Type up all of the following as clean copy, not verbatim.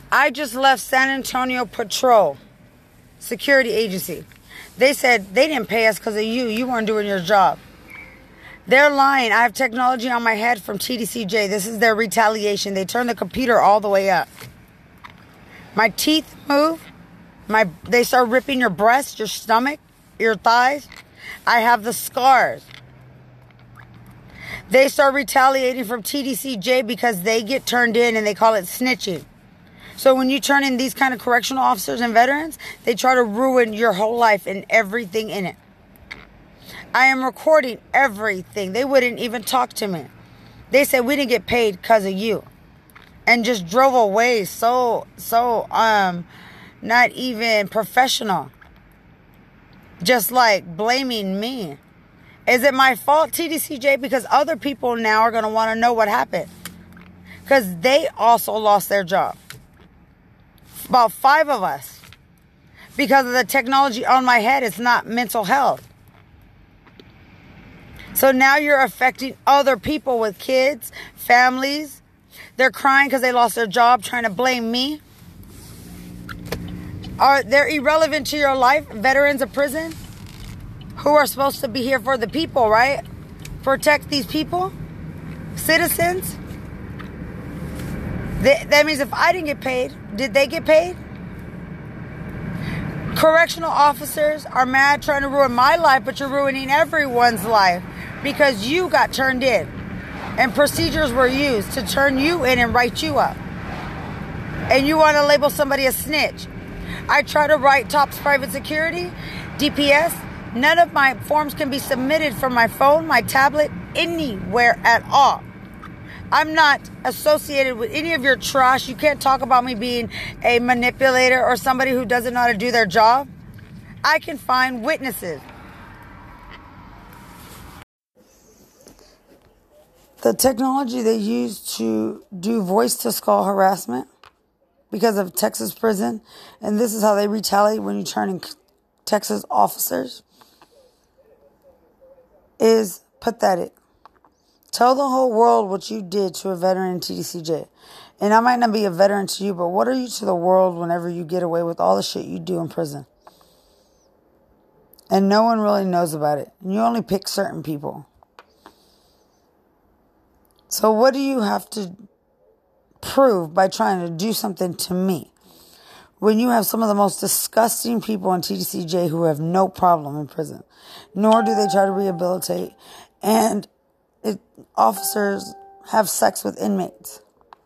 I just left San Antonio Patrol Security Agency. They said they didn't pay us because of you. You weren't doing your job. They're lying. I have technology on my head from TDCJ. This is their retaliation. They turned the computer all the way up. My teeth move. They start ripping your breast, your stomach, your thighs. I have the scars. They start retaliating from TDCJ because they get turned in and they call it snitching. So when you turn in these kind of correctional officers and veterans, they try to ruin your whole life and everything in it. I am recording everything. They wouldn't even talk to me. They said we didn't get paid because of you. And just drove away so not even professional. Just like blaming me. Is it my fault, TDCJ? Because other people now are going to want to know what happened. Because they also lost their job. About 5 of us. Because of the technology on my head, it's not mental health. So now you're affecting other people with kids, families. They're crying because they lost their job, trying to blame me. They're irrelevant to your life, veterans of prison, who are supposed to be here for the people, right? Protect these people, citizens. That means if I didn't get paid, did they get paid? Correctional officers are mad trying to ruin my life, but you're ruining everyone's life because you got turned in. And procedures were used to turn you in and write you up. And you want to label somebody a snitch. I try to write TOPS Private Security, DPS. None of my forms can be submitted from my phone, my tablet, anywhere at all. I'm not associated with any of your trash. You can't talk about me being a manipulator or somebody who doesn't know how to do their job. I can find witnesses. The technology they use to do voice-to-skull harassment because of Texas prison, and this is how they retaliate when you turn in Texas officers, is pathetic. Tell the whole world what you did to a veteran in TDCJ. And I might not be a veteran to you, but what are you to the world whenever you get away with all the shit you do in prison? And no one really knows about it. And you only pick certain people. So what do you have to prove by trying to do something to me when you have some of the most disgusting people in TDCJ who have no problem in prison? Nor do they try to rehabilitate. And officers have sex with inmates.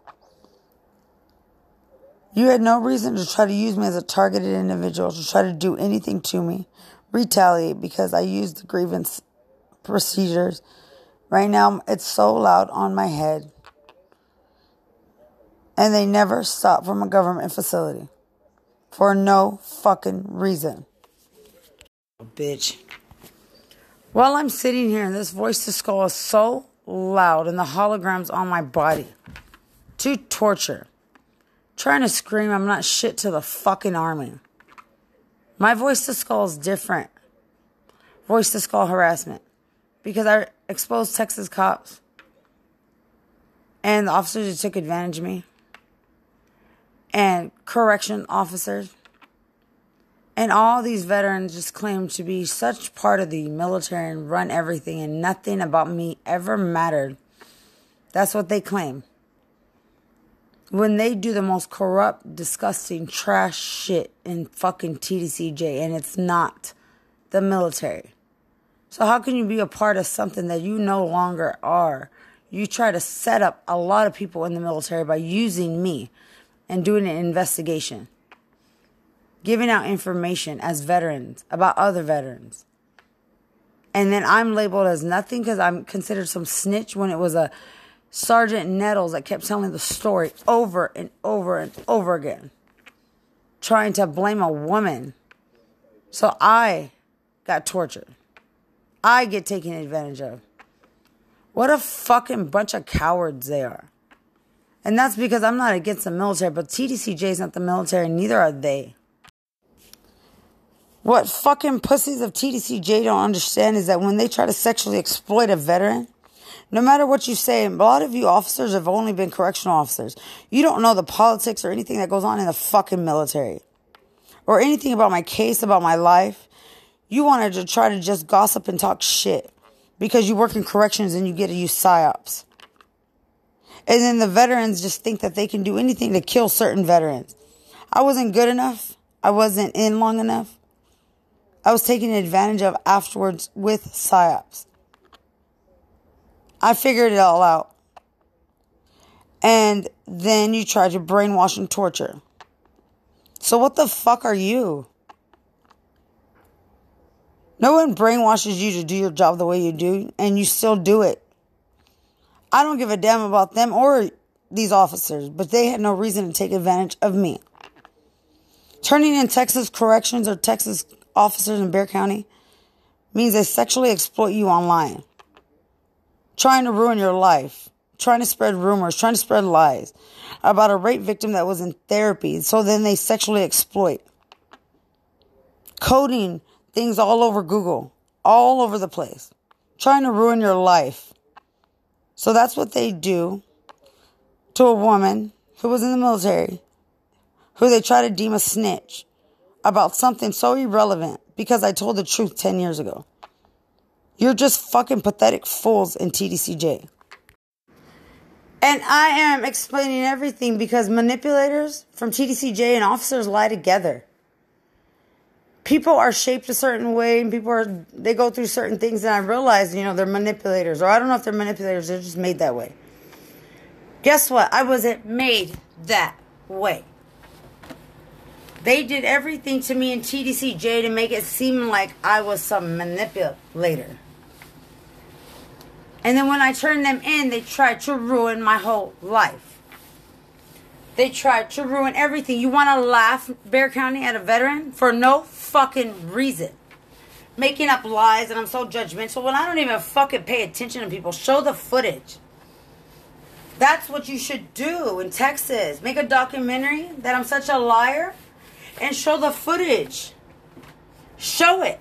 You had no reason to try to use me as a targeted individual, to try to do anything to me, retaliate because I used the grievance procedures. Right now, it's so loud on my head. And they never stop from a government facility. For no fucking reason. Bitch. While I'm sitting here and this voice to skull is so loud and the holograms on my body. To torture. Trying to scream I'm not shit to the fucking army. My voice to skull is different. Voice to skull harassment. Because I exposed Texas cops. And the officers who took advantage of me. And correction officers. And all these veterans just claim to be such part of the military and run everything and nothing about me ever mattered. That's what they claim. When they do the most corrupt, disgusting, trash shit in fucking TDCJ and it's not the military. So how can you be a part of something that you no longer are? You try to set up a lot of people in the military by using me and doing an investigation. Giving out information as veterans about other veterans. And then I'm labeled as nothing because I'm considered some snitch when it was a Sergeant Nettles that kept telling the story over and over and over again. Trying to blame a woman. So I got tortured. I get taken advantage of. What a fucking bunch of cowards they are. And that's because I'm not against the military, but TDCJ is not the military, neither are they. What fucking pussies of TDCJ don't understand is that when they try to sexually exploit a veteran, No matter what you say, a lot of you officers have only been correctional officers. You don't know the politics or anything that goes on in the fucking military. Or anything about my case, about my life. You wanted to try to just gossip and talk shit. Because you work in corrections and you get to use PSYOPs. And then the veterans just think that they can do anything to kill certain veterans. I wasn't good enough. I wasn't in long enough. I was taken advantage of afterwards with PSYOPs. I figured it all out. And then you tried to brainwash and torture. So what the fuck are you? No one brainwashes you to do your job the way you do, and you still do it. I don't give a damn about them or these officers, but they had no reason to take advantage of me. Turning in Texas corrections or Texas officers in Bexar County means they sexually exploit you online. Trying to ruin your life. Trying to spread rumors. Trying to spread lies about a rape victim that was in therapy. So then they sexually exploit. Coding things all over Google. All over the place. Trying to ruin your life. So that's what they do to a woman who was in the military, who they try to deem a snitch about something so irrelevant because I told the truth 10 years ago. You're just fucking pathetic fools in TDCJ. And I am explaining everything because manipulators from TDCJ and officers lie together. People are shaped a certain way and they go through certain things, and I realize, they're manipulators. Or I don't know if they're manipulators, they're just made that way. Guess what? I wasn't made that way. They did everything to me in TDCJ to make it seem like I was some manipulator. And then when I turned them in, they tried to ruin my whole life. They tried to ruin everything. You want to laugh, Bexar County, at a veteran for no fucking reason. Making up lies, and I'm so judgmental when I don't even fucking pay attention to people. Show the footage. That's what you should do in Texas. Make a documentary that I'm such a liar and show the footage. Show it.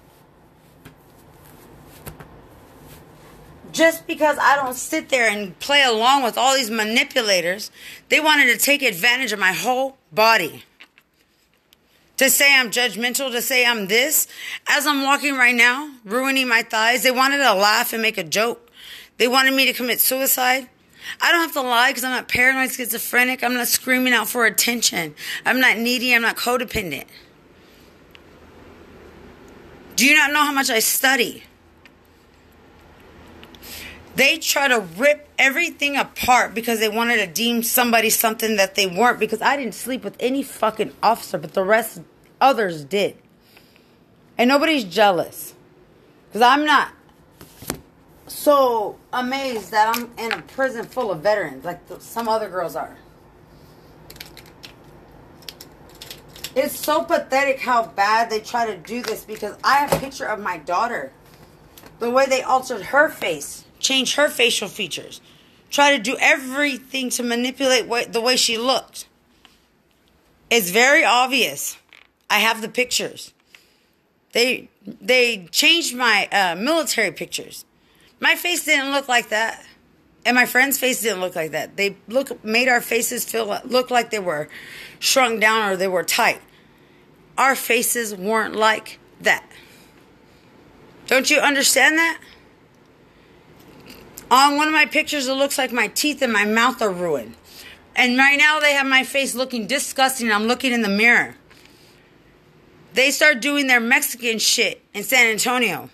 Just because I don't sit there and play along with all these manipulators, they wanted to take advantage of my whole body. To say I'm judgmental, to say I'm this. As I'm walking right now, ruining my thighs, they wanted to laugh and make a joke. They wanted me to commit suicide. I don't have to lie because I'm not paranoid, schizophrenic. I'm not screaming out for attention. I'm not needy. I'm not codependent. Do you not know how much I study? They try to rip everything apart because they wanted to deem somebody something that they weren't. Because I didn't sleep with any fucking officer, but the rest, others did. And nobody's jealous. Because I'm not so amazed that I'm in a prison full of veterans like some other girls are. It's so pathetic how bad they try to do this because I have a picture of my daughter. The way they altered her face, changed her facial features, try to do everything to manipulate the way she looked. It's very obvious. I have the pictures. They changed my military pictures. My face didn't look like that. And my friend's face didn't look like that. They made our faces look like they were shrunk down or they were tight. Our faces weren't like that. Don't you understand that? On one of my pictures, it looks like my teeth and my mouth are ruined. And right now, they have my face looking disgusting. I'm looking in the mirror. They start doing their Mexican shit in San Antonio.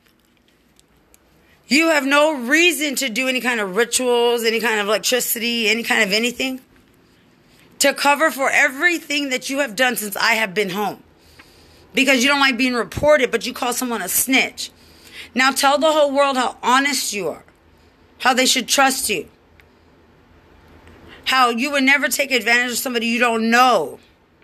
You have no reason to do any kind of rituals, any kind of electricity, any kind of anything to cover for everything that you have done since I have been home. Because you don't like being reported, but you call someone a snitch. Now tell the whole world how honest you are. How they should trust you. How you would never take advantage of somebody you don't know.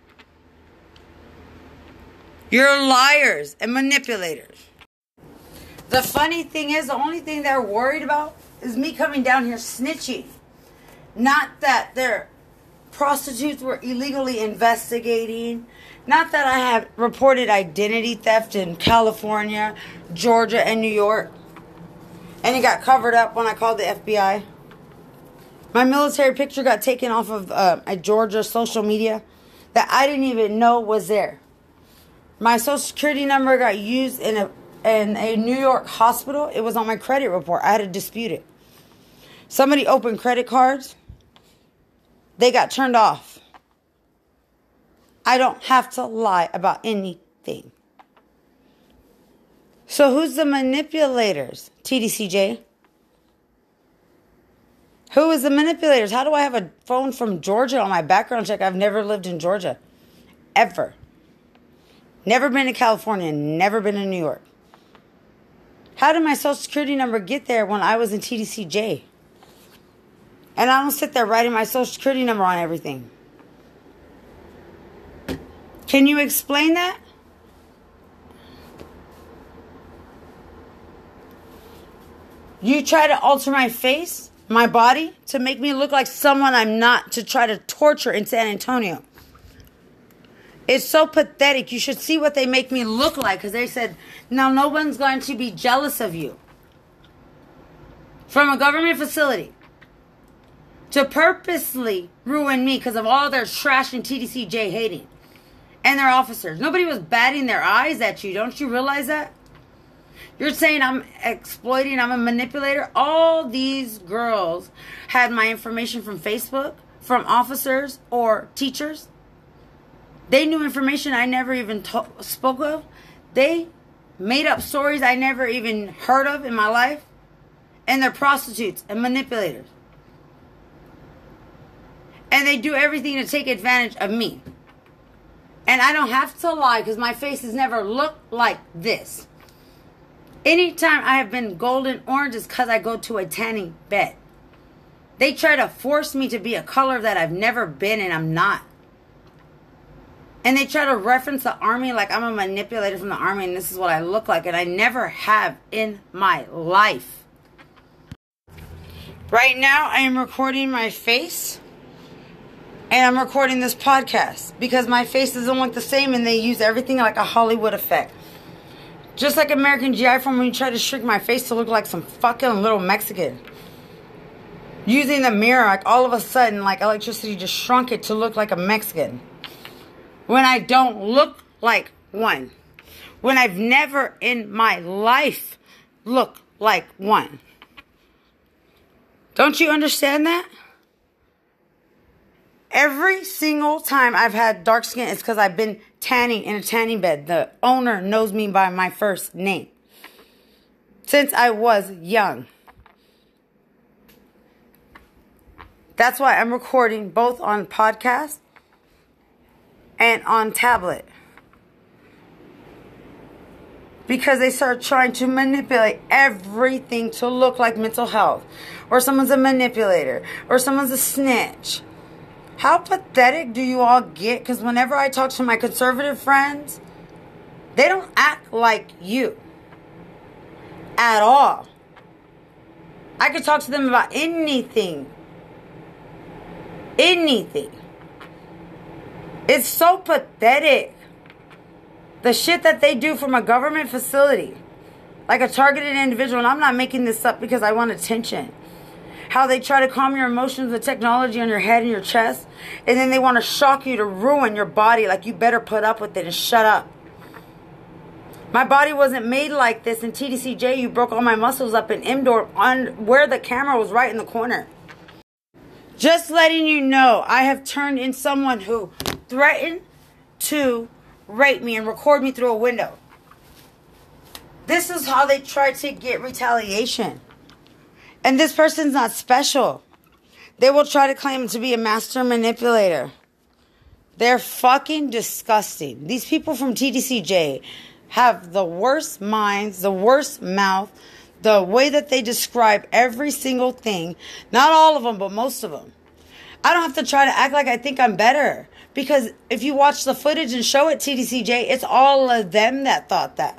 You're liars and manipulators. The funny thing is, the only thing they're worried about is me coming down here snitching. Not that their prostitutes were illegally investigating. Not that I have reported identity theft in California, Georgia, and New York. And it got covered up when I called the FBI. My military picture got taken off of a Georgia social media that I didn't even know was there. My social security number got used in a New York hospital. It was on my credit report. I had to dispute it. Somebody opened credit cards. They got turned off. I don't have to lie about anything. So who's the manipulators, TDCJ? Who is the manipulators? How do I have a phone from Georgia on my background check? I've never lived in Georgia. Ever. Never been to California. Never been to New York. How did my social security number get there when I was in TDCJ? And I don't sit there writing my social security number on everything. Can you explain that? You try to alter my face, my body, to make me look like someone I'm not, to try to torture in San Antonio. It's so pathetic. You should see what they make me look like, because they said, now no one's going to be jealous of you. From a government facility. To purposely ruin me because of all their trash and TDCJ hating. And their officers. Nobody was batting their eyes at you. Don't you realize that? You're saying I'm exploiting, I'm a manipulator. All these girls had my information from Facebook, from officers or teachers. They knew information I never even spoke of. They made up stories I never even heard of in my life. And they're prostitutes and manipulators. And they do everything to take advantage of me. And I don't have to lie because my face has never looked like this. Anytime I have been golden orange is because I go to a tanning bed. They try to force me to be a color that I've never been and I'm not. And they try to reference the army like I'm a manipulator from the army and this is what I look like. And I never have in my life. Right now I am recording my face. And I'm recording this podcast. Because my face doesn't look the same and they use everything like a Hollywood effect. Just like American GI from when you try to shrink my face to look like some fucking little Mexican. Using the mirror, like all of a sudden, like electricity just shrunk it to look like a Mexican. When I don't look like one. When I've never in my life looked like one. Don't you understand that? Every single time I've had dark skin, it's because I've been tanning in a tanning bed. The owner knows me by my first name. Since I was young. That's why I'm recording both on podcast and on tablet. Because they start trying to manipulate everything to look like mental health. Or someone's a manipulator. Or someone's a snitch. How pathetic do you all get? Because whenever I talk to my conservative friends, they don't act like you. At all. I could talk to them about anything. Anything. It's so pathetic. The shit that they do from a government facility. Like a targeted individual. And I'm not making this up because I want attention. How they try to calm your emotions with technology on your head and your chest. And then they want to shock you to ruin your body. Like you better put up with it and shut up. My body wasn't made like this. In TDCJ, you broke all my muscles up in indoor on where the camera was right in the corner. Just letting you know, I have turned in someone who threatened to rape me and record me through a window. This is how they try to get retaliation. And this person's not special. They will try to claim to be a master manipulator. They're fucking disgusting. These people from TDCJ have the worst minds, the worst mouth, the way that they describe every single thing. Not all of them, but most of them. I don't have to try to act like I think I'm better. Because if you watch the footage and show it TDCJ, it's all of them that thought that.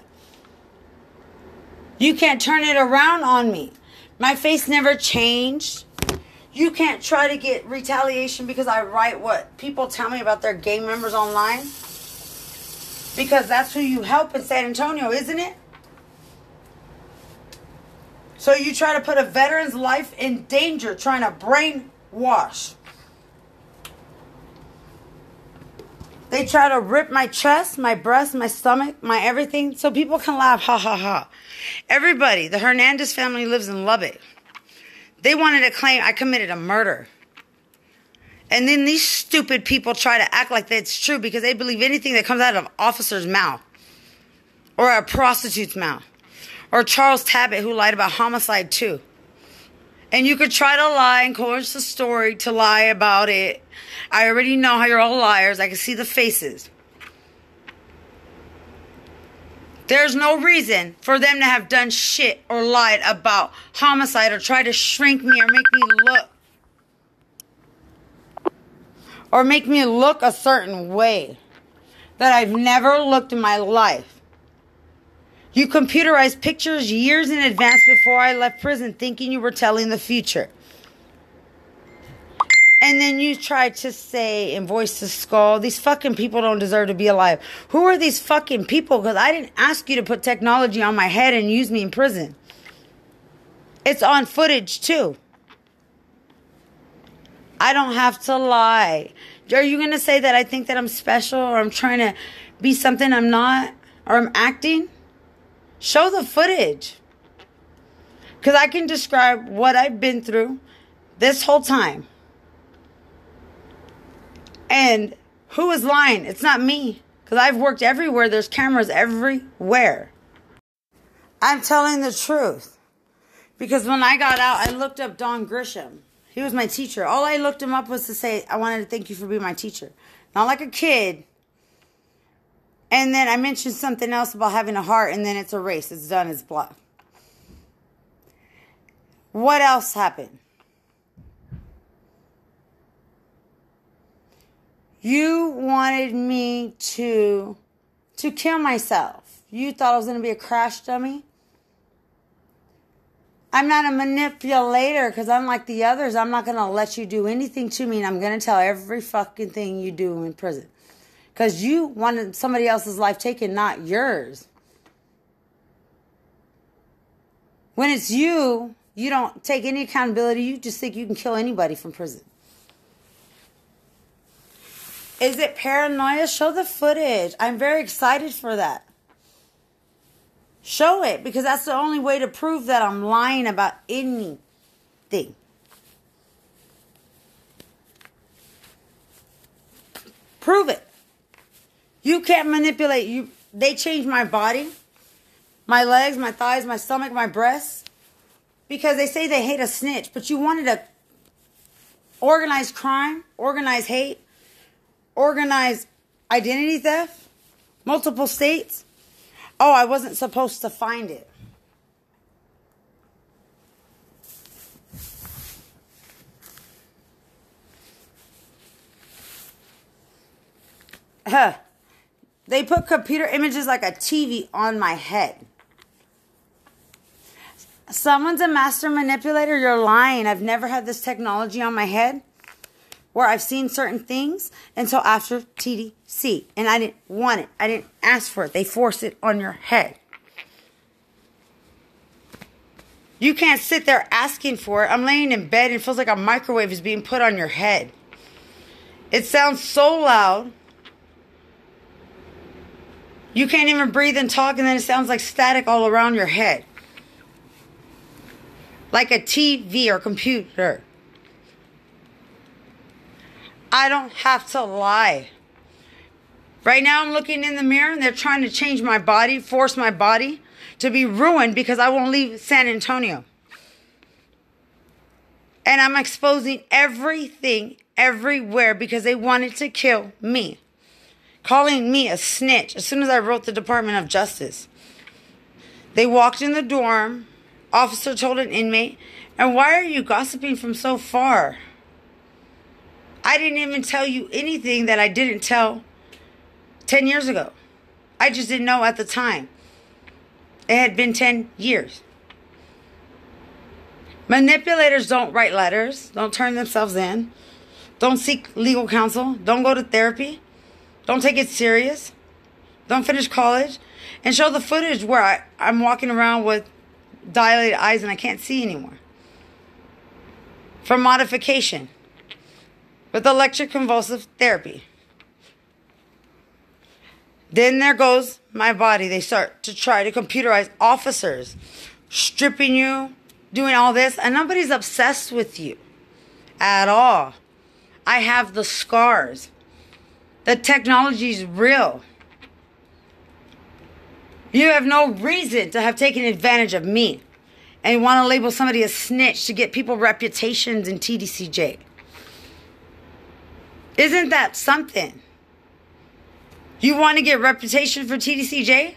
You can't turn it around on me. My face never changed. You can't try to get retaliation because I write what people tell me about their gang members online. Because that's who you help in San Antonio, isn't it? So you try to put a veteran's life in danger trying to brainwash. They try to rip my chest, my breast, my stomach, my everything, so people can laugh, ha ha ha. Everybody, the Hernandez family lives in Lubbock. They wanted to claim I committed a murder. And then these stupid people try to act like that's true because they believe anything that comes out of an officer's mouth. Or a prostitute's mouth. Or Charles Tabbitt, who lied about homicide too. And you could try to lie and coerce the story to lie about it. I already know how you're all liars. I can see the faces. There's no reason for them to have done shit or lied about homicide or try to shrink me or make me look a certain way that I've never looked in my life. You computerized pictures years in advance before I left prison thinking you were telling the future. And then you tried to say in Voice to Skull, these fucking people don't deserve to be alive. Who are these fucking people? Because I didn't ask you to put technology on my head and use me in prison. It's on footage too. I don't have to lie. Are you going to say that I think that I'm special or I'm trying to be something I'm not or I'm acting? Show the footage. Because I can describe what I've been through this whole time. And who is lying? It's not me. Because I've worked everywhere. There's cameras everywhere. I'm telling the truth. Because when I got out, I looked up Don Grisham. He was my teacher. All I looked him up was to say, I wanted to thank you for being my teacher. Not like a kid. And then I mentioned something else about having a heart, and then it's erased. It's done. It's blocked. What else happened? You wanted me to kill myself. You thought I was going to be a crash dummy. I'm not a manipulator because I'm like the others. I'm not going to let you do anything to me, and I'm going to tell every fucking thing you do in prison. Because you wanted somebody else's life taken, not yours. When it's you, you don't take any accountability. You just think you can kill anybody from prison. Is it paranoia? Show the footage. I'm very excited for that. Show it, because that's the only way to prove that I'm lying about anything. Prove it. You can't manipulate. They changed my body, my legs, my thighs, my stomach, my breasts, because they say they hate a snitch. But you wanted to organize crime, organize hate, organize identity theft, multiple states. Oh, I wasn't supposed to find it. They put computer images like a TV on my head. Someone's a master manipulator. You're lying. I've never had this technology on my head where I've seen certain things until after TDC. And I didn't want it. I didn't ask for it. They forced it on your head. You can't sit there asking for it. I'm laying in bed and it feels like a microwave is being put on your head. It sounds so loud. You can't even breathe and talk, and then it sounds like static all around your head. Like a TV or computer. I don't have to lie. Right now I'm looking in the mirror and they're trying to change my body, force my body to be ruined because I won't leave San Antonio. And I'm exposing everything, everywhere, because they wanted to kill me. Calling me a snitch as soon as I wrote the Department of Justice. They walked in the dorm. Officer told an inmate, and why are you gossiping from so far? I didn't even tell you anything that I didn't tell 10 years ago. I just didn't know at the time. It had been 10 years. Manipulators don't write letters. Don't turn themselves in. Don't seek legal counsel. Don't go to therapy. Don't take it serious. Don't finish college. And show the footage where I'm walking around with dilated eyes and I can't see anymore. From modification with electroconvulsive therapy. Then there goes my body. They start to try to computerize officers, stripping you, doing all this, and nobody's obsessed with you at all. I have the scars. The technology's real. You have no reason to have taken advantage of me and want to label somebody a snitch to get people reputations in TDCJ. Isn't that something? You want to get reputation for TDCJ?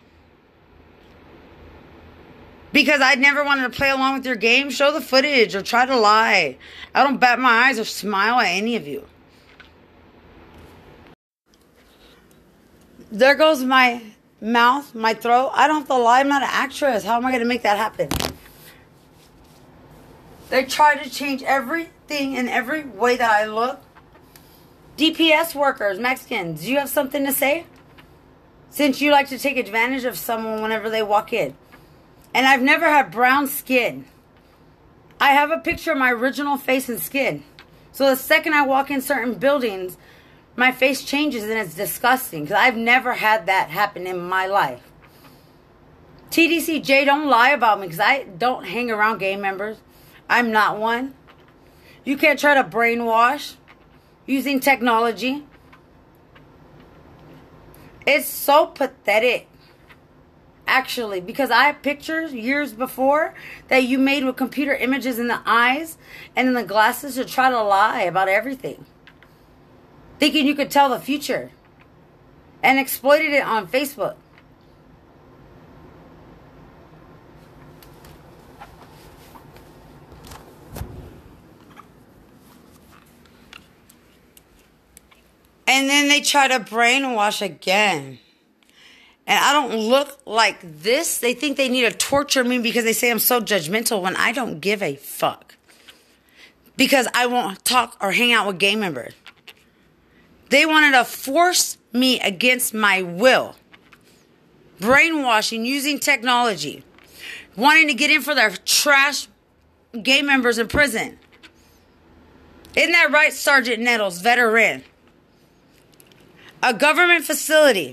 Because I never wanted to play along with your game? Show the footage or try to lie. I don't bat my eyes or smile at any of you. There goes my mouth, my throat. I don't have to lie. I'm not an actress. How am I going to make that happen? They try to change everything in every way that I look. DPS workers, Mexicans, do you have something to say? Since you like to take advantage of someone whenever they walk in. And I've never had brown skin. I have a picture of my original face and skin. So the second I walk in certain buildings, my face changes and it's disgusting. Because I've never had that happen in my life. TDCJ, don't lie about me because I don't hang around gay members. I'm not one. You can't try to brainwash using technology. It's so pathetic. Actually, because I have pictures years before that you made with computer images in the eyes and in the glasses to try to lie about everything. Thinking you could tell the future. And exploited it on Facebook. And then they try to brainwash again. And I don't look like this. They think they need to torture me because they say I'm so judgmental when I don't give a fuck. Because I won't talk or hang out with gay members. They wanted to force me against my will. Brainwashing, using technology. Wanting to get in for their trash gay members in prison. Isn't that right, Sergeant Nettles, veteran? A government facility.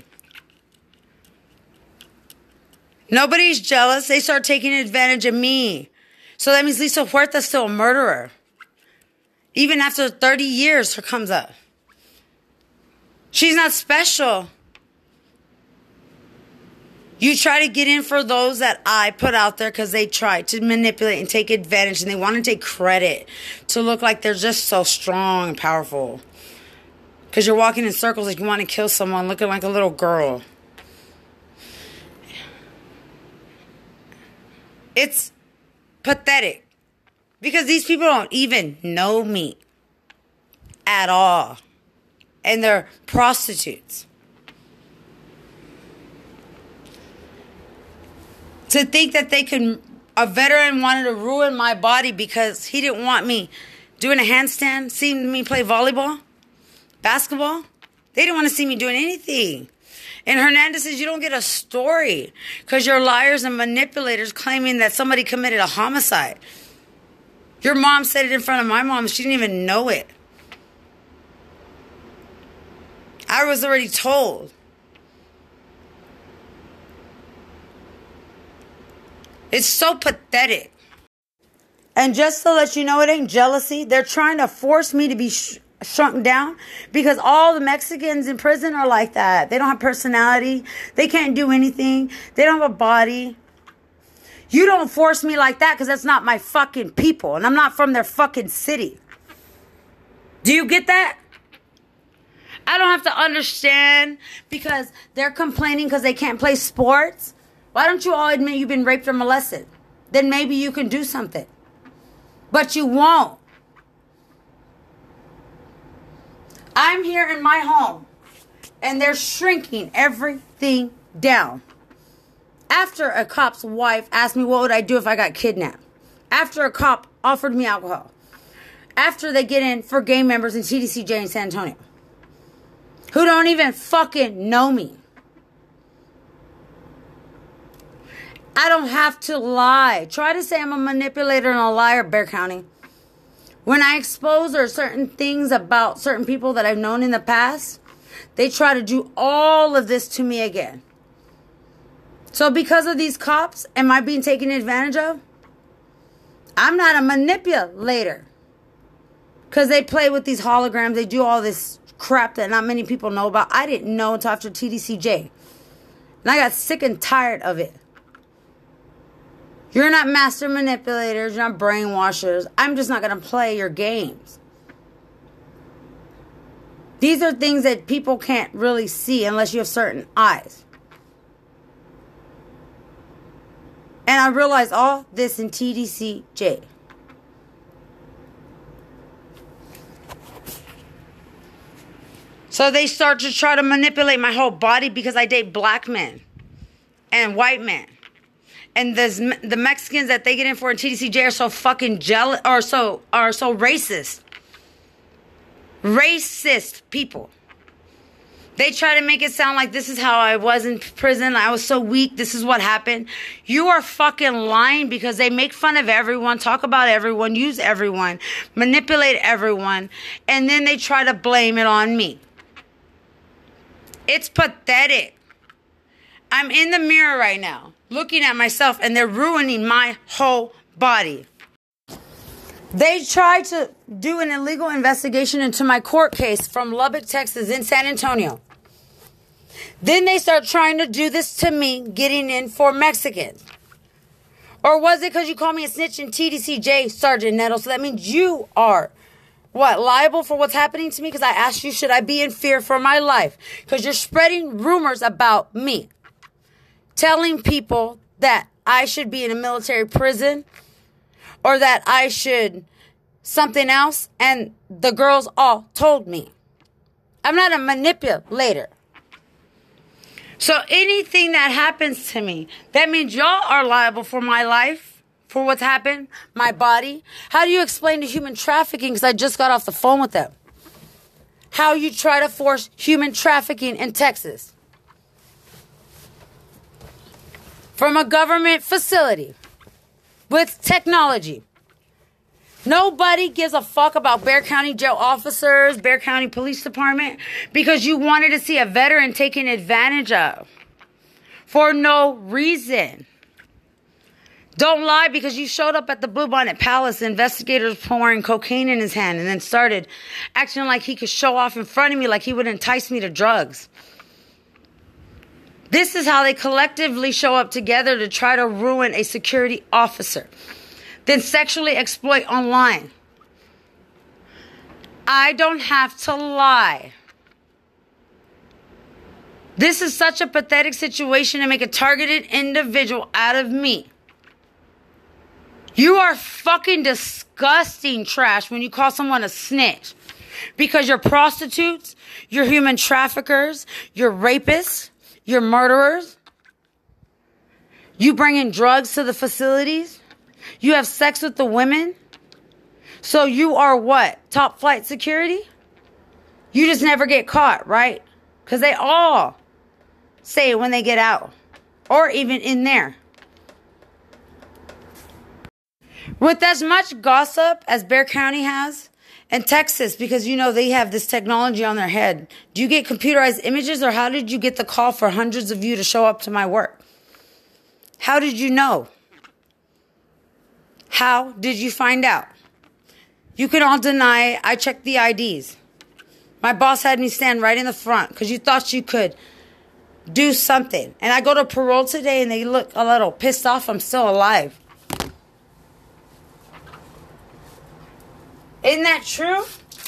Nobody's jealous. They start taking advantage of me. So that means Lisa Huerta's still a murderer. Even after 30 years, her comes up. She's not special. You try to get in for those that I put out there because they try to manipulate and take advantage. And they want to take credit to look like they're just so strong and powerful. Because you're walking in circles like you want to kill someone looking like a little girl. It's pathetic. Because these people don't even know me. At all. And they're prostitutes. To think that they can... A veteran wanted to ruin my body because he didn't want me doing a handstand, seeing me play volleyball. Basketball? They didn't want to see me doing anything. And Hernandez says you don't get a story because you're liars and manipulators claiming that somebody committed a homicide. Your mom said it in front of my mom. She didn't even know it. I was already told. It's so pathetic. And just to let you know, it ain't jealousy. They're trying to force me to be shrunk down because all the Mexicans in prison are like that. They don't have personality. They can't do anything. They don't have a body. You don't force me like that because that's not my fucking people. And I'm not from their fucking city. Do you get that? I don't have to understand because they're complaining because they can't play sports. Why don't you all admit you've been raped or molested? Then maybe you can do something. But you won't. I'm here in my home, and they're shrinking everything down. After a cop's wife asked me what would I do if I got kidnapped. After a cop offered me alcohol. After they get in for gay members in TDCJ in San Antonio. Who don't even fucking know me. I don't have to lie. Try to say I'm a manipulator and a liar, Bexar County. When I expose or certain things about certain people that I've known in the past, they try to do all of this to me again. So because of these cops, am I being taken advantage of? I'm not a manipulator. Because they play with these holograms. They do all this crap that not many people know about. I didn't know until after TDCJ. And I got sick and tired of it. You're not master manipulators. You're not brainwashers. I'm just not going to play your games. These are things that people can't really see unless you have certain eyes. And I realized all this in TDCJ. So they start to try to manipulate my whole body because I date black men and white men. And the Mexicans that they get in for in TDCJ are so fucking jealous, or are so racist. Racist people. They try to make it sound like this is how I was in prison. I was so weak. This is what happened. You are fucking lying because they make fun of everyone, talk about everyone, use everyone, manipulate everyone, and then they try to blame it on me. It's pathetic. I'm in the mirror right now, looking at myself, and they're ruining my whole body. They tried to do an illegal investigation into my court case from Lubbock, Texas, in San Antonio. Then they start trying to do this to me, getting in for Mexicans. Or was it because you called me a snitch in TDCJ, Sergeant Nettle? So that means you are, what, liable for what's happening to me? Because I asked you, should I be in fear for my life? Because you're spreading rumors about me. Telling people that I should be in a military prison. Or that I should something else. And the girls all told me. I'm not a manipulator. So anything that happens to me, that means y'all are liable for my life, for what's happened, my body. How do you explain to human trafficking? Because I just got off the phone with them. How you try to force human trafficking in Texas. From a government facility. With technology. Nobody gives a fuck about Bexar County jail officers, Bexar County Police Department, because you wanted to see a veteran taken advantage of. For no reason. Don't lie because you showed up at the Bluebonnet Palace, investigators pouring cocaine in his hand, and then started acting like he could show off in front of me like he would entice me to drugs. This is how they collectively show up together to try to ruin a security officer. Then sexually exploit online. I don't have to lie. This is such a pathetic situation to make a targeted individual out of me. You are fucking disgusting trash when you call someone a snitch. Because you're prostitutes, you're human traffickers, you're rapists, you're murderers. You bring in drugs to the facilities. You have sex with the women. So you are what? Top flight security? You just never get caught, right? Because they all say it when they get out. Or even in there. With as much gossip as Bexar County has, and Texas, because you know they have this technology on their head. Do you get computerized images, or how did you get the call for hundreds of you to show up to my work? How did you know? How did you find out? You can all deny it. I checked the IDs. My boss had me stand right in the front because you thought you could do something. And I go to parole today and they look a little pissed off I'm still alive. Isn't that true?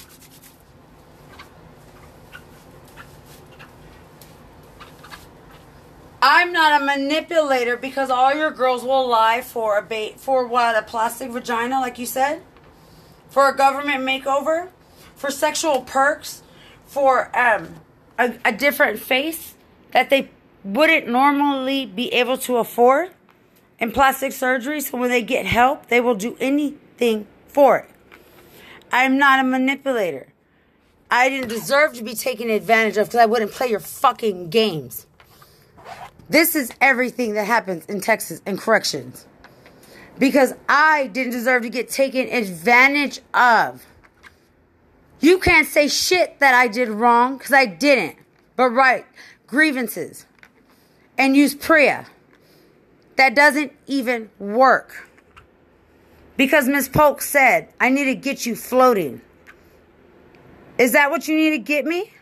I'm not a manipulator because all your girls will lie for a for what? A plastic vagina, like you said? For a government makeover? For sexual perks? For a different face that they wouldn't normally be able to afford in plastic surgery. So when they get help, they will do anything for it. I'm not a manipulator. I didn't deserve to be taken advantage of because I wouldn't play your fucking games. This is everything that happens in Texas in corrections. Because I didn't deserve to get taken advantage of. You can't say shit that I did wrong, because I didn't. But write grievances and use PREA. That doesn't even work. Because Ms. Polk said, I need to get you floating. Is that what you need to get me?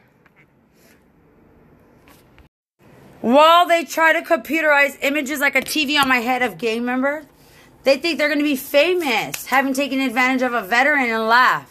While they try to computerize images like a TV on my head of gang members, they think they're going to be famous, having taken advantage of a veteran and laugh.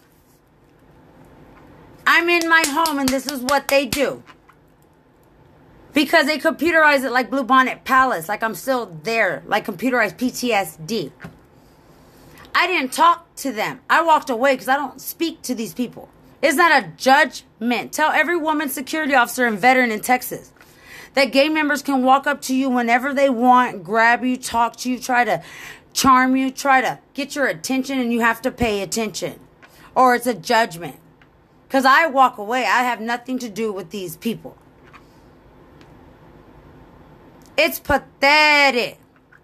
I'm in my home and this is what they do. Because they computerize it like Bluebonnet Palace, like I'm still there, like computerized PTSD. I didn't talk to them. I walked away because I don't speak to these people. It's not a judgment. Tell every woman security officer and veteran in Texas that gang members can walk up to you whenever they want, grab you, talk to you, try to charm you, try to get your attention, and you have to pay attention. Or it's a judgment. Because I walk away. I have nothing to do with these people. It's pathetic.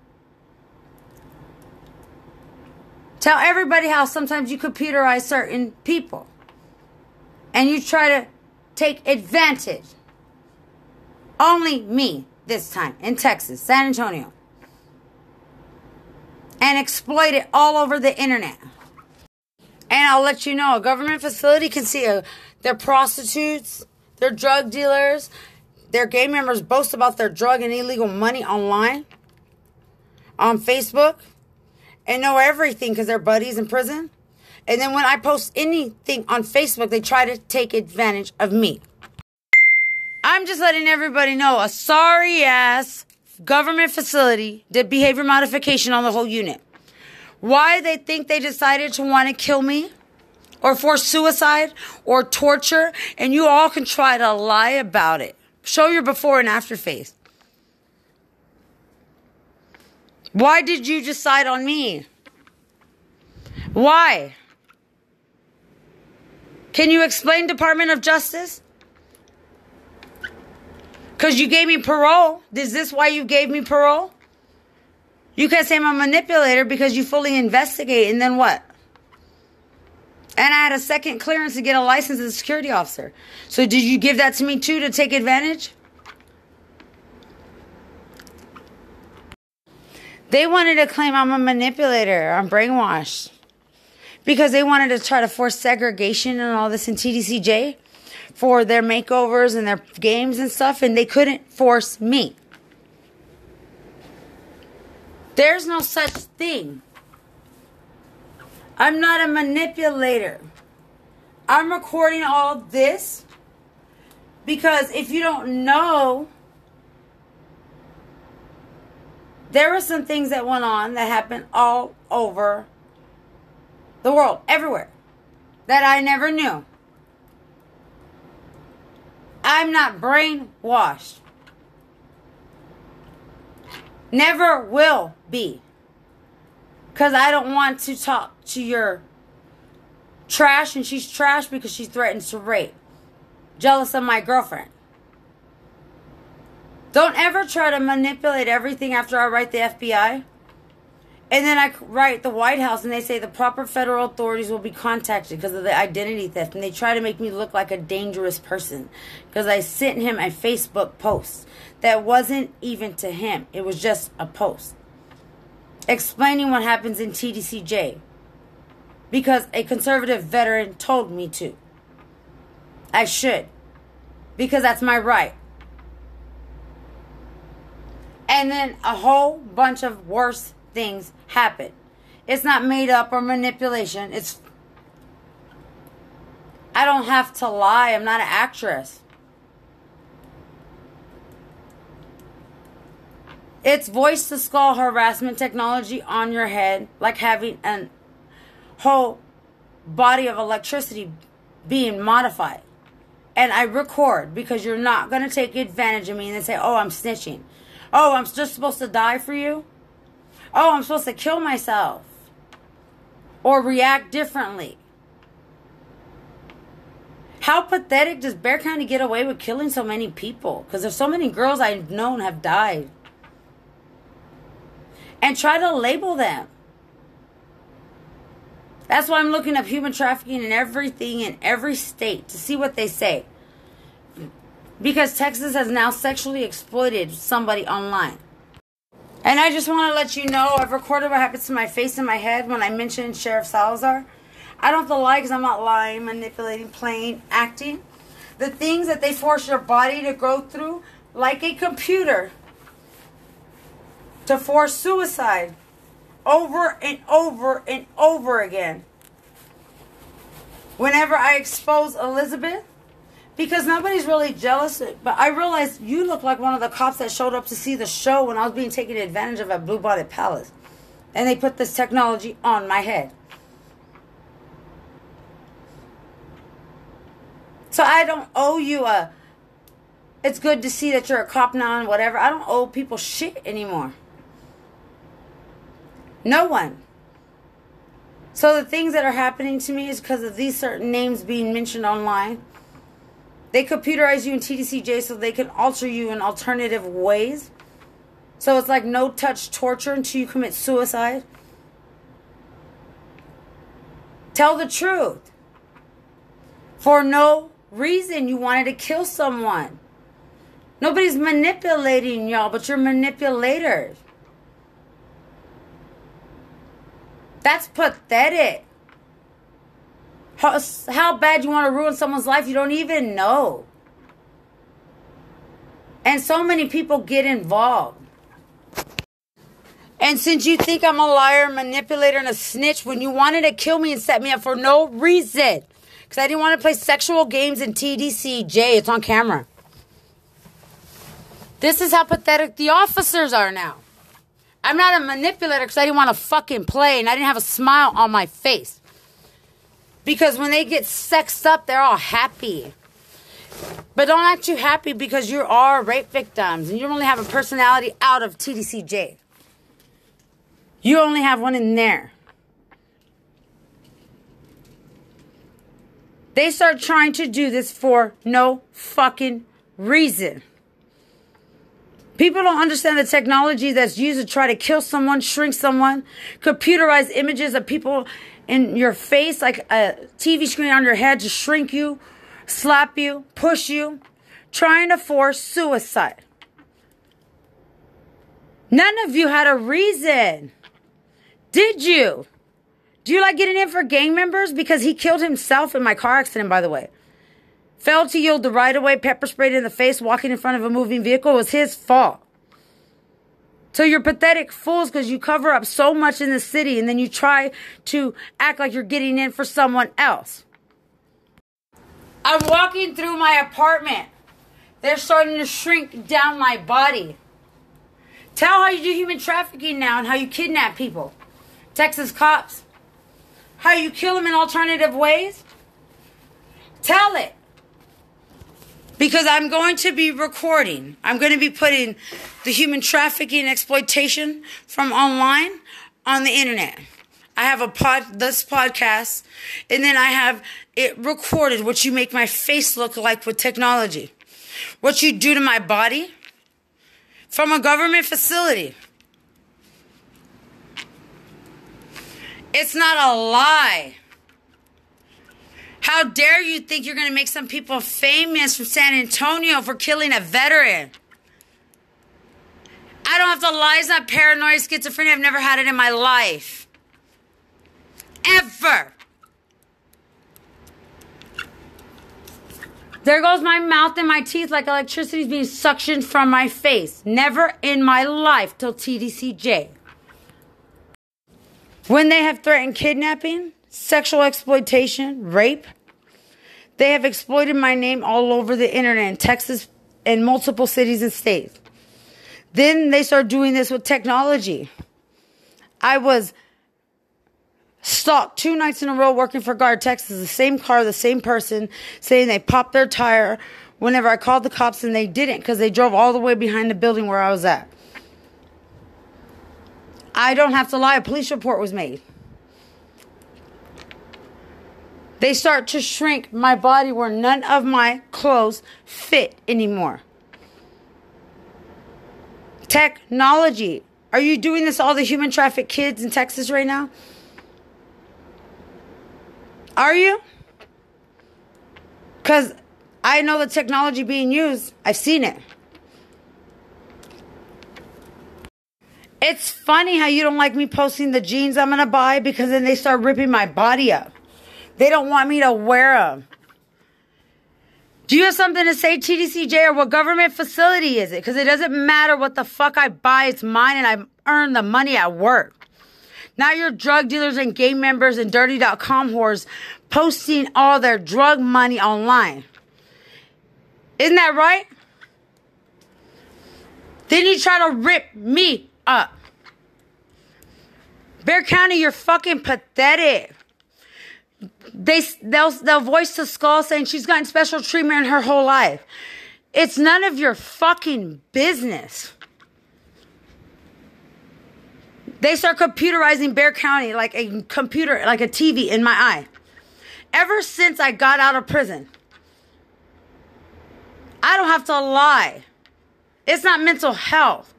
Tell everybody how sometimes you computerize certain people. And you try to take advantage. Only me this time in Texas, San Antonio. And exploit it all over the internet. And I'll let you know, a government facility can see their prostitutes, their drug dealers, their gay members boast about their drug and illegal money online, on Facebook, and know everything because they're buddies in prison. And then when I post anything on Facebook, they try to take advantage of me. I'm just letting everybody know, a sorry-ass government facility did behavior modification on the whole unit. Why they think they decided to want to kill me, or force suicide, or torture, and you all can try to lie about it. Show your before and after face. Why did you decide on me? Why? Can you explain, Department of Justice? Because you gave me parole. Is this why you gave me parole? You can't say I'm a manipulator because you fully investigate, and then what? And I had a second clearance to get a license as a security officer. So did you give that to me too to take advantage? They wanted to claim I'm a manipulator. I'm brainwashed. Because they wanted to try to force segregation and all this in TDCJ for their makeovers and their games and stuff. And they couldn't force me. There's no such thing. I'm not a manipulator. I'm recording all this because if you don't know, there were some things that went on that happened all over the world, everywhere, that I never knew. I'm not brainwashed. Never will be. Because I don't want to talk to your trash, and she's trash because she threatens to rape. Jealous of my girlfriend. Don't ever try to manipulate everything after I write the FBI. And then I write the White House and they say the proper federal authorities will be contacted because of the identity theft. And they try to make me look like a dangerous person. Because I sent him a Facebook post that wasn't even to him. It was just a post explaining what happens in TDCJ. Because a conservative veteran told me to. I should. Because that's my right. And then a whole bunch of worse things happen. It's not made up or manipulation. I don't have to lie. I'm not an actress. It's voice to skull harassment technology on your head, like having a whole body of electricity being modified. And I record because you're not going to take advantage of me and then say, oh, I'm snitching. Oh, I'm just supposed to die for you? Oh, I'm supposed to kill myself. Or react differently. How pathetic does Bexar County get away with killing so many people? Because there's so many girls I've known have died. And try to label them. That's why I'm looking up human trafficking and everything in every state to see what they say. Because Texas has now sexually exploited somebody online. And I just want to let you know, I've recorded what happens to my face and my head when I mentioned Sheriff Salazar. I don't have to lie because I'm not lying, manipulating, playing, acting. The things that they force your body to go through, like a computer, to force suicide over and over and over again. Whenever I expose Elizabeth, because nobody's really jealous, but I realized you look like one of the cops that showed up to see the show when I was being taken advantage of at Bluebonnet Palace. And they put this technology on my head. So I don't owe you it's good to see that you're a cop now and whatever. I don't owe people shit anymore. No one. So the things that are happening to me is because of these certain names being mentioned online. They computerize you in TDCJ so they can alter you in alternative ways. So it's like no-touch torture until you commit suicide. Tell the truth. For no reason you wanted to kill someone. Nobody's manipulating y'all, but you're manipulators. That's pathetic. How bad you want to ruin someone's life you don't even know. And so many people get involved. And since you think I'm a liar, manipulator, and a snitch, when you wanted to kill me and set me up for no reason, because I didn't want to play sexual games in TDCJ, it's on camera. This is how pathetic the officers are now. I'm not a manipulator because I didn't want to fucking play and I didn't have a smile on my face. Because when they get sexed up, they're all happy. But don't act too happy because you are rape victims and you only have a personality out of TDCJ. You only have one in there. They start trying to do this for no fucking reason. People don't understand the technology that's used to try to kill someone, shrink someone, computerize images of people in your face like a TV screen on your head to shrink you, slap you, push you, trying to force suicide. None of you had a reason. Did you? Do you like getting in for gang members? Because he killed himself in my car accident, by the way. Failed to yield the right-of-way, pepper sprayed in the face, walking in front of a moving vehicle. It was his fault. So you're pathetic fools because you cover up so much in the city and then you try to act like you're getting in for someone else. I'm walking through my apartment. They're starting to shrink down my body. Tell how you do human trafficking now and how you kidnap people. Texas cops. How you kill them in alternative ways. Tell it. Because I'm going to be recording. I'm going to be putting the human trafficking and exploitation from online on the internet. I have this podcast, and then I have it recorded, what you make my face look like with technology. What you do to my body from a government facility. It's not a lie. How dare you think you're going to make some people famous from San Antonio for killing a veteran? I don't have to lie. It's not paranoia, schizophrenia. I've never had it in my life. Ever. There goes my mouth and my teeth like electricity is being suctioned from my face. Never in my life till TDCJ. When they have threatened kidnapping, sexual exploitation, rape, they have exploited my name all over the internet in Texas and multiple cities and states. Then they start doing this with technology. I was stalked 2 nights in a row working for Guard Texas, the same car, the same person, saying they popped their tire whenever I called the cops, and they didn't because they drove all the way behind the building where I was at. I don't have to lie. A police report was made. They start to shrink my body where none of my clothes fit anymore. Technology. Are you doing this to all the human trafficked kids in Texas right now? Are you? Because I know the technology being used. I've seen it. It's funny how you don't like me posting the jeans I'm going to buy, because then they start ripping my body up. They don't want me to wear them. Do you have something to say, TDCJ, or what government facility is it? Because it doesn't matter what the fuck I buy. It's mine, and I earn the money at work. Now you're drug dealers and gang members and dirty.com whores posting all their drug money online. Isn't that right? Then you try to rip me up. Bexar County, you're fucking pathetic. They'll voice to Skull saying she's gotten special treatment in her whole life. It's none of your fucking business. They start computerizing Bexar County like a computer, like a TV in my eye. Ever since I got out of prison, I don't have to lie. It's not mental health.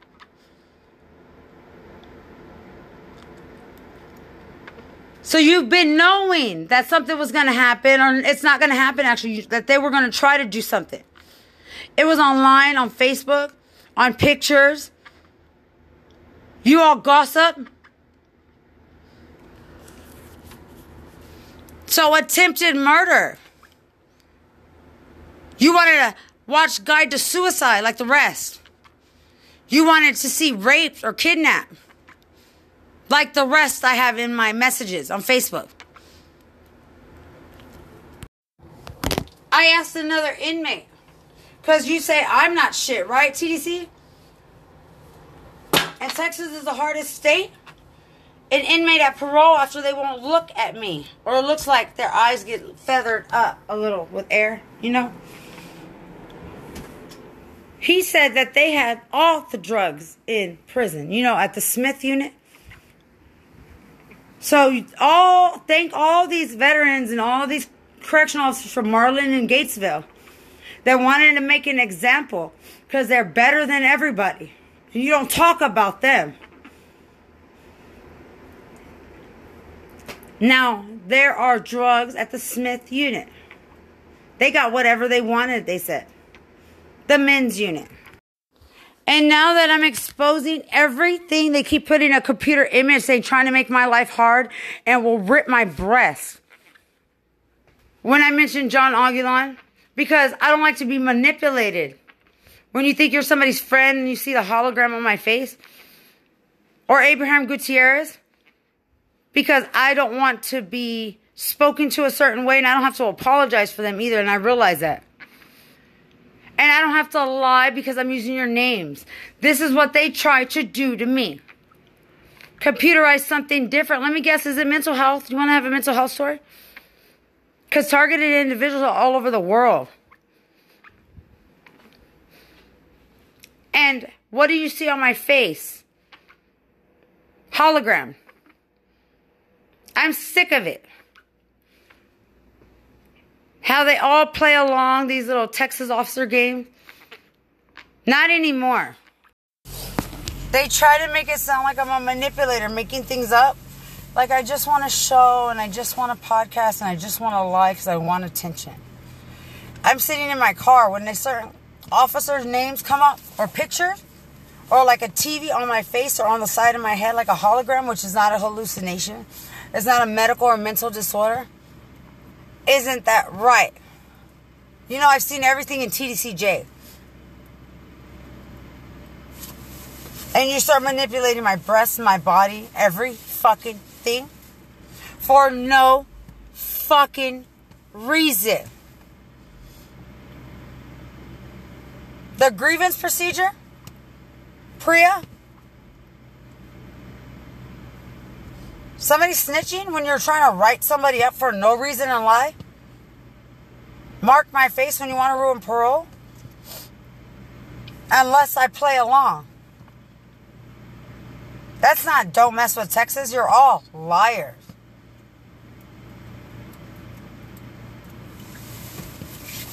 So you've been knowing that something was going to happen, or it's not going to happen actually, that they were going to try to do something. It was online, on Facebook, on pictures. You all gossip. So attempted murder. You wanted to watch Guide to Suicide like the rest. You wanted to see raped or kidnapped like the rest I have in my messages on Facebook. I asked another inmate, because you say I'm not shit, right, TDC? And Texas is the hardest state. An inmate at parole, after they won't look at me, or it looks like their eyes get feathered up a little with air, you know? He said that they had all the drugs in prison, you know, at the Smith unit. So thank all these veterans and all these correctional officers from Marlin and Gatesville that wanted to make an example, because they're better than everybody. You don't talk about them. Now, there are drugs at the Smith unit. They got whatever they wanted, they said. The men's unit. And now that I'm exposing everything, they keep putting a computer image saying trying to make my life hard and will rip my breast. When I mention John Aguilan, because I don't like to be manipulated. When you think you're somebody's friend and you see the hologram on my face. Or Abraham Gutierrez. Because I don't want to be spoken to a certain way, and I don't have to apologize for them either, and I realize that. And I don't have to lie because I'm using your names. This is what they try to do to me. Computerize something different. Let me guess, is it mental health? You want to have a mental health story? Because targeted individuals are all over the world. And what do you see on my face? Hologram. I'm sick of it. How they all play along these little Texas officer games. Not anymore. They try to make it sound like I'm a manipulator, making things up. Like I just want to show, and I just want to podcast, and I just want to lie because I want attention. I'm sitting in my car when certain officers' names come up, or pictures, or like a TV on my face or on the side of my head like a hologram, which is not a hallucination. It's not a medical or mental disorder. Isn't that right? You know, I've seen everything in TDCJ. And you start manipulating my breasts, my body, every fucking thing. For no fucking reason. The grievance procedure, Priya. Somebody snitching when you're trying to write somebody up for no reason and lie? Mark my face when you want to ruin parole? Unless I play along. That's not don't mess with Texas. You're all liars.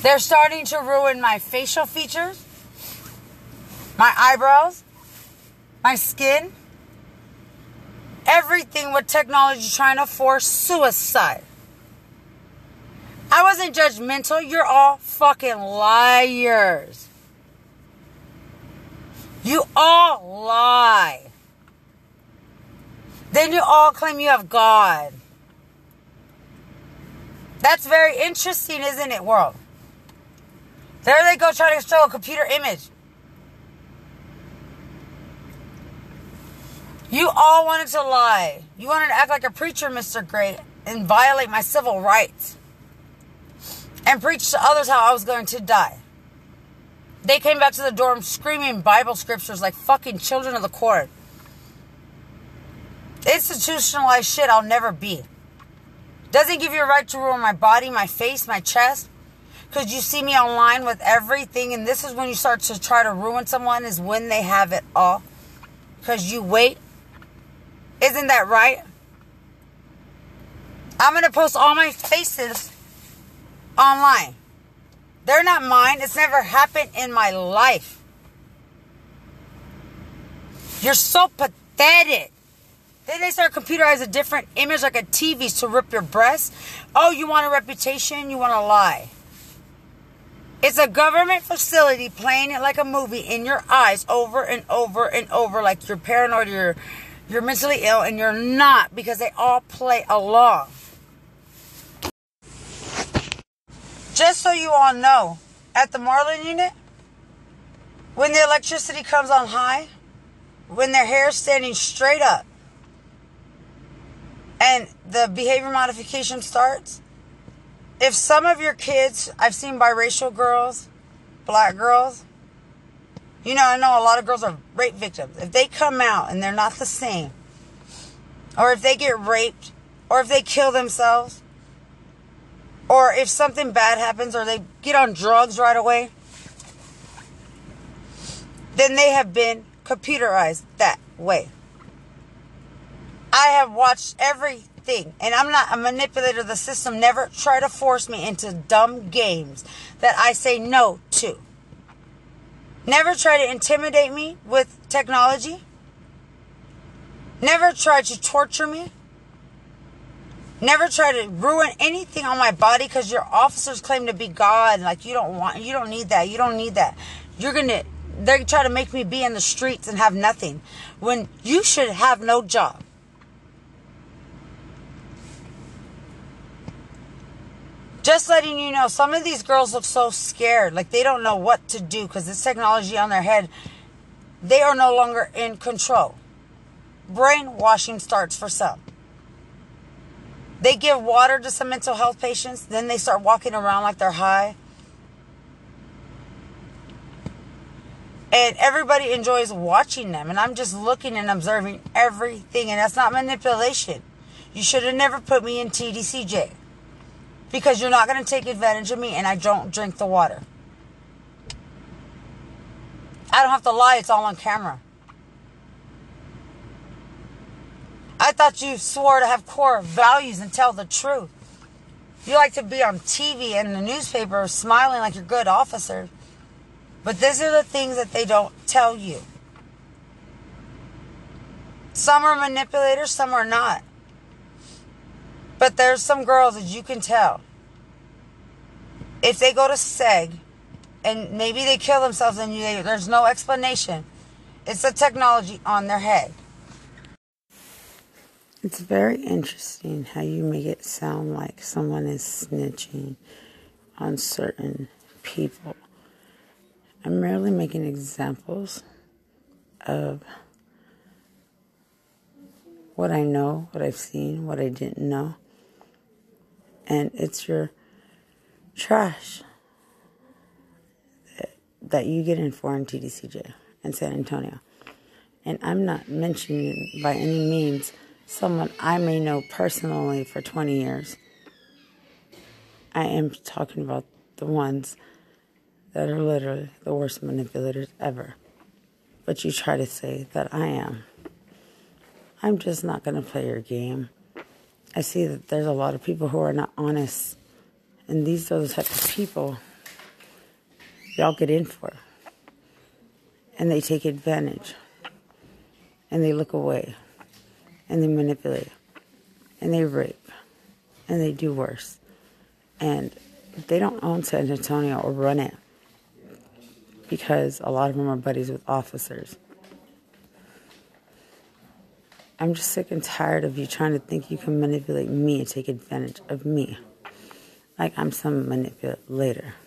They're starting to ruin my facial features, my eyebrows, my skin. Everything with technology trying to force suicide. I wasn't judgmental. You're all fucking liars. You all lie. Then you all claim you have God. That's very interesting, isn't it, world? There they go trying to show a computer image. You all wanted to lie. You wanted to act like a preacher, Mr. Great, and violate my civil rights. And preach to others how I was going to die. They came back to the dorm screaming Bible scriptures like fucking children of the court. Institutionalized shit I'll never be. Doesn't give you a right to ruin my body, my face, my chest. Because you see me online with everything, and this is when you start to try to ruin someone, is when they have it all. Because you wait. Isn't that right? I'm going to post all my faces online. They're not mine. It's never happened in my life. You're so pathetic. Then they start computerize a different image like a TV to rip your breast. Oh, you want a reputation? You want to lie. It's a government facility playing it like a movie in your eyes over and over and over, like you're paranoid, you're mentally ill, and you're not, because they all play along. Just so you all know, at the Marlin unit, when the electricity comes on high, when their hair is standing straight up, and the behavior modification starts, if some of your kids, I've seen biracial girls, black girls, I know a lot of girls are rape victims. If they come out and they're not the same, or if they get raped, or if they kill themselves, or if something bad happens, or they get on drugs right away, then they have been computerized that way. I have watched everything, and I'm not a manipulator of the system. Never try to force me into dumb games that I say no to. Never try to intimidate me with technology. Never try to torture me. Never try to ruin anything on my body because your officers claim to be God. Like, you don't need that. You don't need that. They try to make me be in the streets and have nothing when you should have no job. Just letting you know, some of these girls look so scared, like they don't know what to do because this technology on their head, they are no longer in control. Brainwashing starts for some. They give water to some mental health patients, then they start walking around like they're high. And everybody enjoys watching them, and I'm just looking and observing everything, and that's not manipulation. You should have never put me in TDCJ. Because you're not going to take advantage of me, and I don't drink the water. I don't have to lie. It's all on camera. I thought you swore to have core values and tell the truth. You like to be on TV and the newspaper smiling like you're good officers. But these are the things that they don't tell you. Some are manipulators, some are not. But there's some girls that you can tell. If they go to SEG and maybe they kill themselves and there's no explanation, it's the technology on their head. It's very interesting how you make it sound like someone is snitching on certain people. I'm merely making examples of what I know, what I've seen, what I didn't know. And it's your trash that you get in for in TDCJ in San Antonio. And I'm not mentioning by any means someone I may know personally for 20 years. I am talking about the ones that are literally the worst manipulators ever. But you try to say that I am. I'm just not going to play your game. I see that there's a lot of people who are not honest. And these are the type of people y'all get in for. And they take advantage. And they look away. And they manipulate. And they rape. And they do worse. And they don't own San Antonio or run it. Because a lot of them are buddies with officers. I'm just sick and tired of you trying to think you can manipulate me and take advantage of me. Like I'm some manipulator.